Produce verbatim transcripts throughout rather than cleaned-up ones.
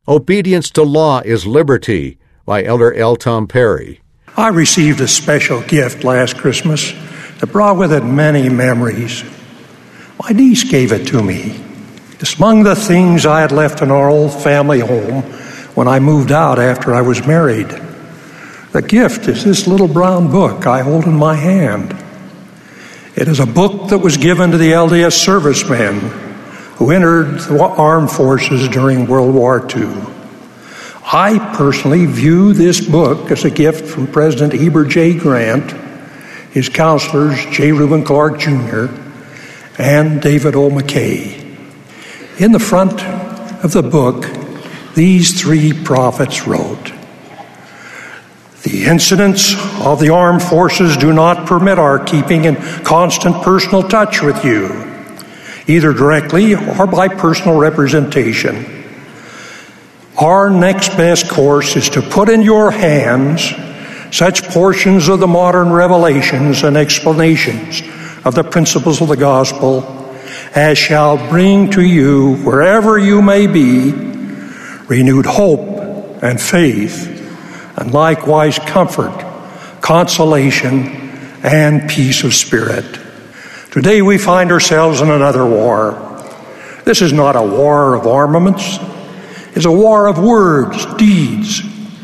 Obedience to Law is Liberty by Elder L. Tom Perry. I received a special gift last Christmas that brought with it many memories. My niece gave it to me. It's among the things I had left in our old family home when I moved out after I was married. The gift is this little brown book I hold in my hand. It is a book that was given to the L D S servicemen who entered the armed forces during World War Two. I personally view this book as a gift from President Heber J. Grant, his counselors J. Reuben Clark Junior, and David O. McKay. In the front of the book, these three prophets wrote, "The incidents of the armed forces do not permit our keeping in constant personal touch with you, either directly or by personal representation. Our next best course is to put in your hands such portions of the modern revelations and explanations of the principles of the gospel as shall bring to you, wherever you may be, renewed hope and faith, and likewise comfort, consolation, and peace of spirit." Today we find ourselves in another war. This is not a war of armaments. It's a war of words, deeds,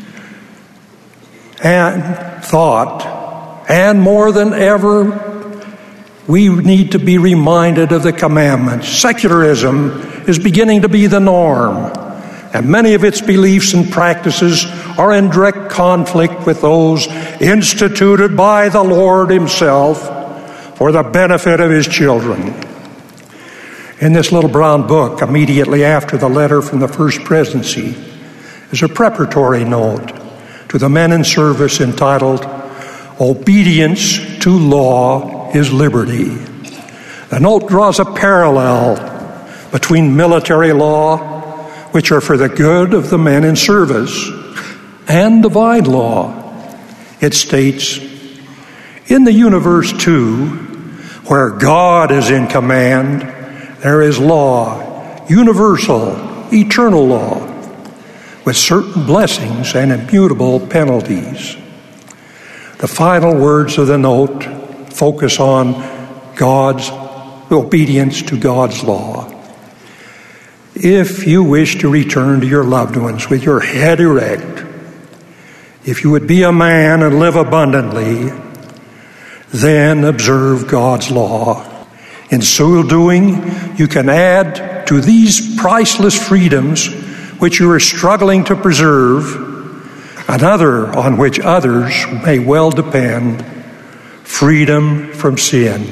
and thought. And more than ever, we need to be reminded of the commandments. Secularism is beginning to be the norm, and many of its beliefs and practices are in direct conflict with those instituted by the Lord Himself for the benefit of His children. In this little brown book, immediately after the letter from the First Presidency, is a preparatory note to the men in service entitled, "Obedience to Law is Liberty." The note draws a parallel between military law, which are for the good of the men in service, and divine law. It states, "In the universe, too, where God is in command, there is law, universal, eternal law, with certain blessings and immutable penalties." The final words of the note focus on God's obedience to God's law. If you wish to return to your loved ones with your head erect, if you would be a man and live abundantly, then observe God's law. In so doing, you can add to these priceless freedoms which you are struggling to preserve another on which others may well depend: freedom from sin.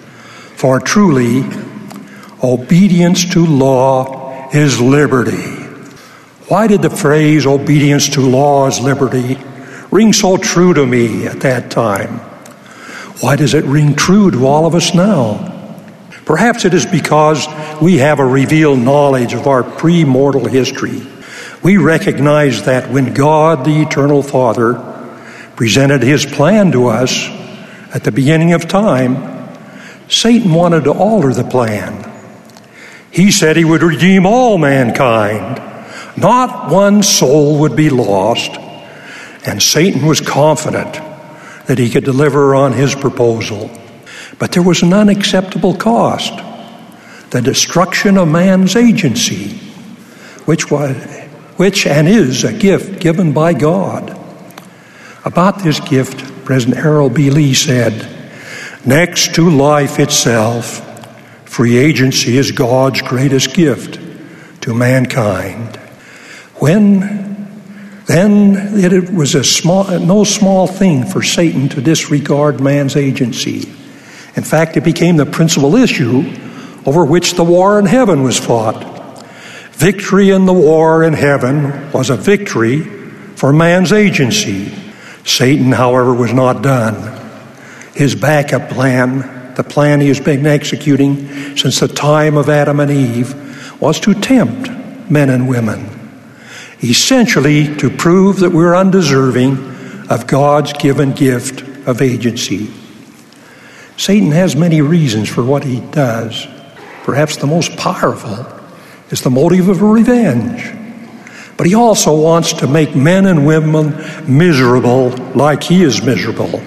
For truly, obedience to law is liberty. Why did the phrase "obedience to law is liberty" ring so true to me at that time? Why does it ring true to all of us now? Perhaps it is because we have a revealed knowledge of our pre-mortal history. We recognize that when God, the Eternal Father, presented His plan to us at the beginning of time, Satan wanted to alter the plan. He said He would redeem all mankind. Not one soul would be lost. And Satan was confident that he could deliver on his proposal. But there was an unacceptable cost: the destruction of man's agency, which was, which and is a gift given by God. About this gift, President Harold B. Lee said, "Next to life itself, free agency is God's greatest gift to mankind." When Then it was a small, no small thing for Satan to disregard man's agency. In fact, it became the principal issue over which the war in heaven was fought. Victory in the war in heaven was a victory for man's agency. Satan, however, was not done. His backup plan, the plan he has been executing since the time of Adam and Eve, was to tempt men and women, essentially to prove that we're undeserving of God's given gift of agency. Satan has many reasons for what he does. Perhaps the most powerful is the motive of revenge. But he also wants to make men and women miserable like he is miserable.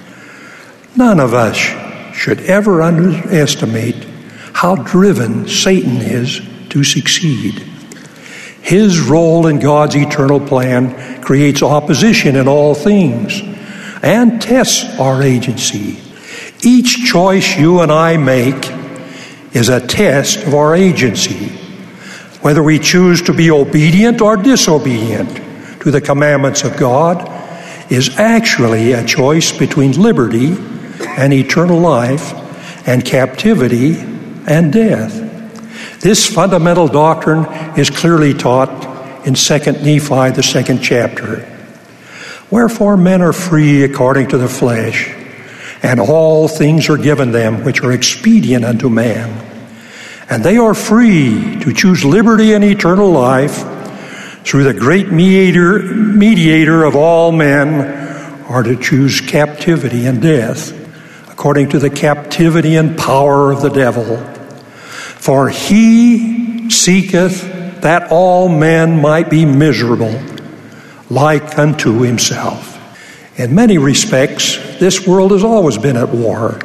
None of us should ever underestimate how driven Satan is to succeed. His role in God's eternal plan creates opposition in all things and tests our agency. Each choice you and I make is a test of our agency, whether we choose to be obedient or disobedient to the commandments of God is actually a choice between liberty and eternal life and captivity and death. This fundamental doctrine is clearly taught in Second Nephi, the second chapter. Wherefore men are free according to the flesh, and all things are given them which are expedient unto man. And they are free to choose liberty and eternal life through the great mediator, mediator of all men, or to choose captivity and death, according to the captivity and power of the devil. For he seeketh that all men might be miserable, like unto himself. In many respects, this world has always been at war.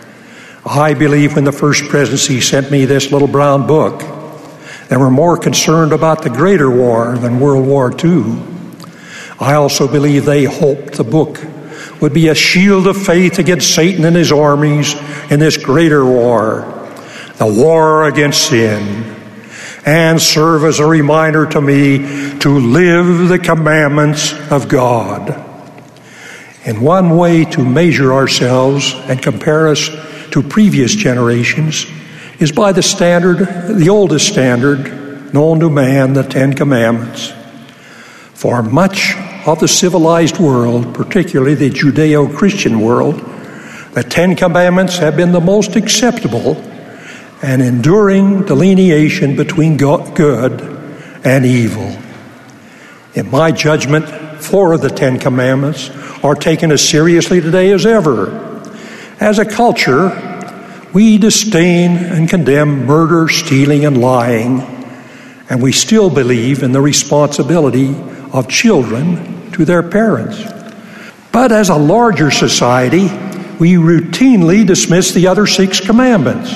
I believe when the First Presidency sent me this little brown book, they were more concerned about the greater war than World War Two. I also believe they hoped the book would be a shield of faith against Satan and his armies in this greater war, the war against sin, and serve as a reminder to me to live the commandments of God. In one way to measure ourselves and compare us to previous generations is by the standard, the oldest standard known to man, the Ten Commandments. For much of the civilized world, particularly the Judeo-Christian world, the Ten Commandments have been the most acceptable and enduring delineation between good and evil. In my judgment, four of the Ten Commandments are taken as seriously today as ever. As a culture, we disdain and condemn murder, stealing, and lying, and we still believe in the responsibility of children to their parents. But as a larger society, we routinely dismiss the other six commandments.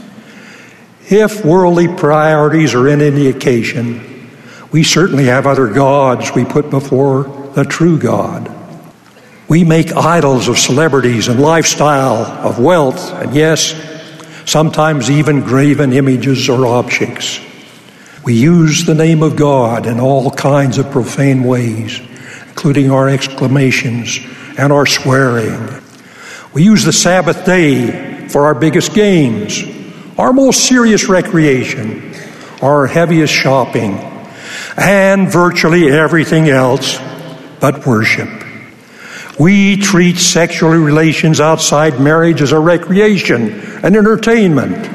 If worldly priorities are any indication, we certainly have other gods we put before the true God. We make idols of celebrities and lifestyle, of wealth, and yes, sometimes even graven images or objects. We use the name of God in all kinds of profane ways, including our exclamations and our swearing. We use the Sabbath day for our biggest games, our most serious recreation, our heaviest shopping, and virtually everything else but worship. We treat sexual relations outside marriage as a recreation and entertainment.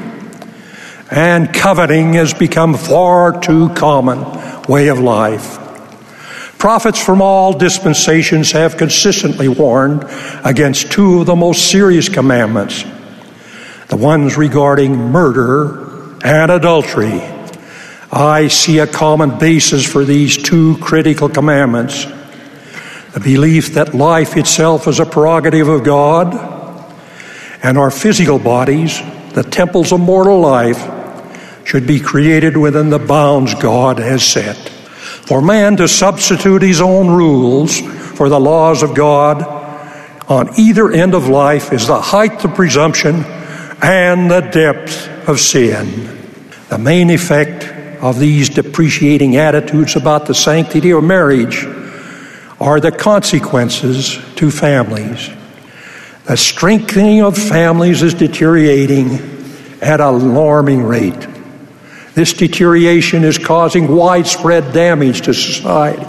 And coveting has become far too common way of life. Prophets from all dispensations have consistently warned against two of the most serious commandments, the ones regarding murder and adultery. I see a common basis for these two critical commandments: the belief that life itself is a prerogative of God, and our physical bodies, the temples of mortal life, should be created within the bounds God has set. For man to substitute his own rules for the laws of God on either end of life is the height of presumption and the depth of sin. The main effect of these depreciating attitudes about the sanctity of marriage are the consequences to families. The strengthening of families is deteriorating at an alarming rate. This deterioration is causing widespread damage to society.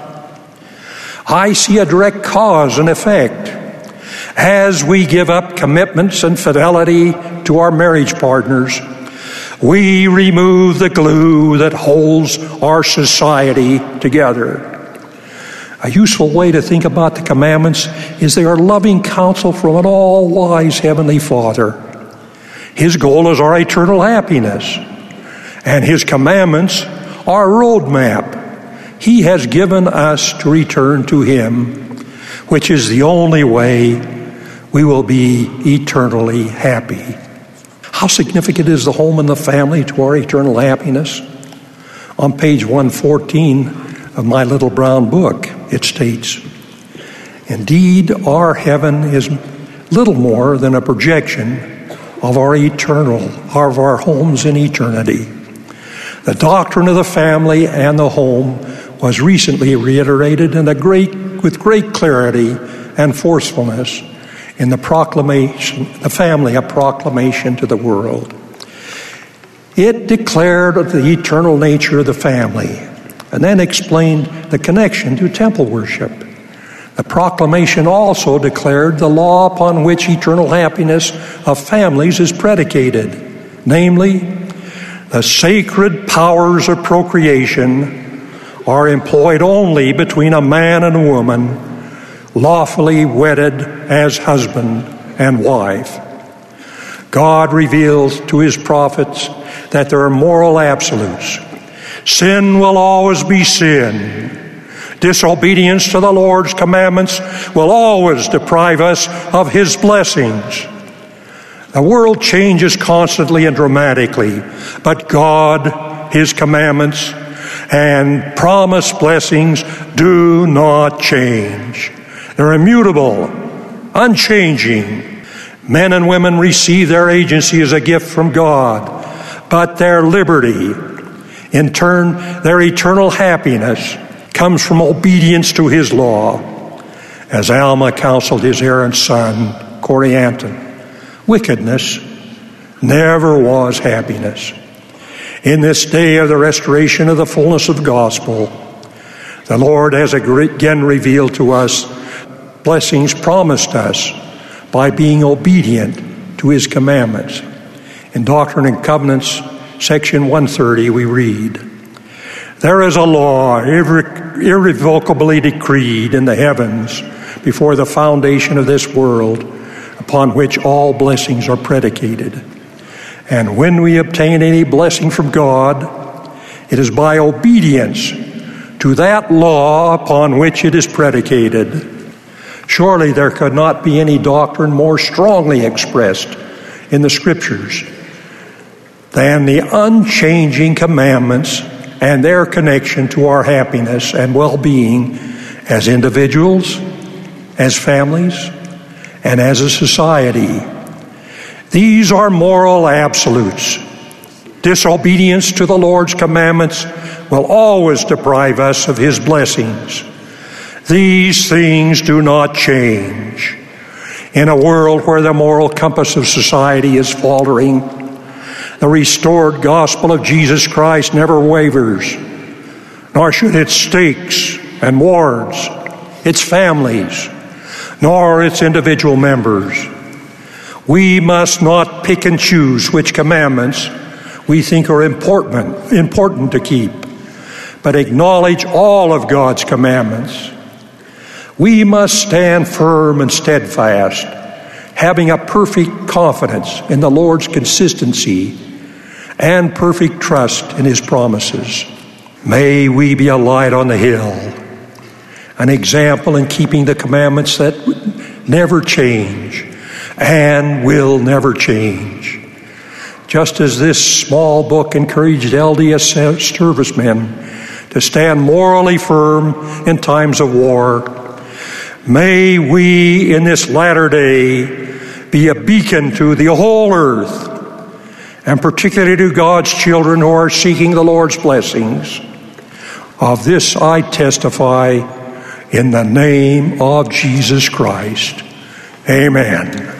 I see a direct cause and effect. As we give up commitments and fidelity to our marriage partners, we remove the glue that holds our society together. A useful way to think about the commandments is they are loving counsel from an all-wise Heavenly Father. His goal is our eternal happiness, and His commandments are a roadmap. He has given us to return to Him, which is the only way we will be eternally happy. How significant is the home and the family to our eternal happiness? On page one fourteen of my little brown book, it states, "Indeed, our heaven is little more than a projection of our eternal, of our homes in eternity. The doctrine of the family and the home was recently reiterated in a great, with great clarity and forcefulness in the proclamation, the family, a proclamation to the world. It declared the eternal nature of the family and then explained the connection to temple worship. The proclamation also declared the law upon which eternal happiness of families is predicated, namely, the sacred powers of procreation are employed only between a man and a woman, lawfully wedded as husband and wife. God reveals to His prophets that there are moral absolutes. Sin will always be sin. Disobedience to the Lord's commandments will always deprive us of His blessings. The world changes constantly and dramatically, but God, His commandments, and promised blessings do not change. They're immutable, unchanging. Men and women receive their agency as a gift from God, but their liberty, in turn, their eternal happiness, comes from obedience to His law. As Alma counseled his errant son, Corianton, wickedness never was happiness. In this day of the restoration of the fullness of the gospel, the Lord has again revealed to us blessings promised us by being obedient to His commandments. In Doctrine and Covenants, section one thirty, we read, "There is a law irre- irrevocably decreed in the heavens before the foundation of this world, upon which all blessings are predicated. And when we obtain any blessing from God, it is by obedience to that law upon which it is predicated. Surely there could not be any doctrine more strongly expressed in the Scriptures than the unchanging commandments and their connection to our happiness and well-being as individuals, as families, and as a society. These are moral absolutes. Disobedience to the Lord's commandments will always deprive us of His blessings. These things do not change. In a world where the moral compass of society is faltering, the restored gospel of Jesus Christ never wavers, nor should its stakes and wards, its families, nor its individual members. We must not pick and choose which commandments we think are important, important to keep, but acknowledge all of God's commandments. We must stand firm and steadfast, having a perfect confidence in the Lord's consistency and perfect trust in His promises. May we be a light on the hill, an example in keeping the commandments that never change and will never change. Just as this small book encouraged L D S servicemen to stand morally firm in times of war, may we in this latter day be a beacon to the whole earth, and particularly to God's children who are seeking the Lord's blessings. Of this I testify in the name of Jesus Christ. Amen.